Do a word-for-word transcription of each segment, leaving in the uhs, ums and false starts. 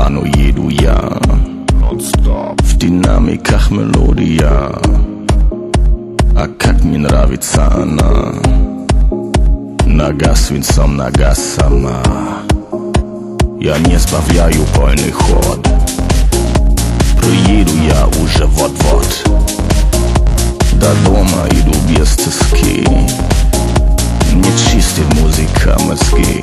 פיאנו ידויה в динамиках мелодия, а как мне нравится она. Нога свинцом, нога сама. Я не сбавляю полный ход. Приеду я уже вот-вот. До дома иду без тоски. Не чистит музыка мозги.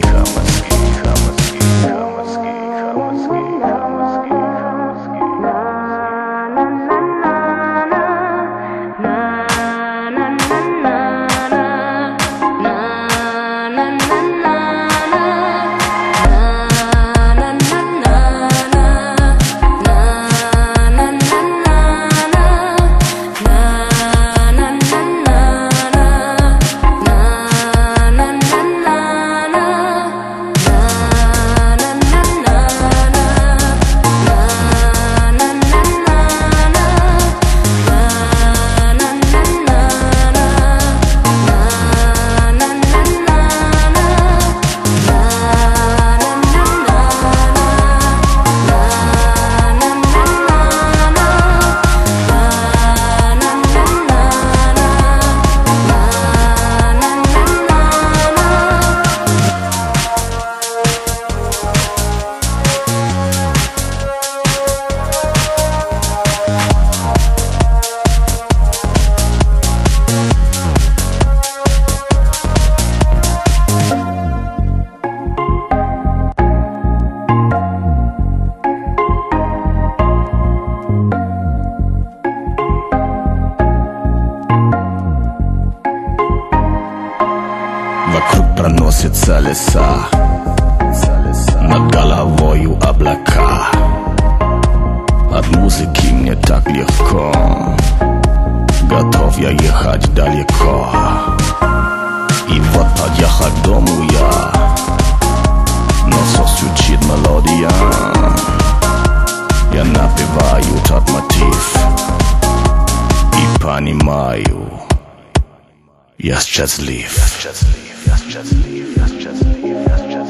Вокруг проносятся леса, над головою облака. От музыки мне так легко, готов я ехать далеко. И вот подъехал к дому я, насос звучит мелодия. Я напеваю тот мотив и понимаю, я счастлив. Я счастлив, я счастлив, я счастлив.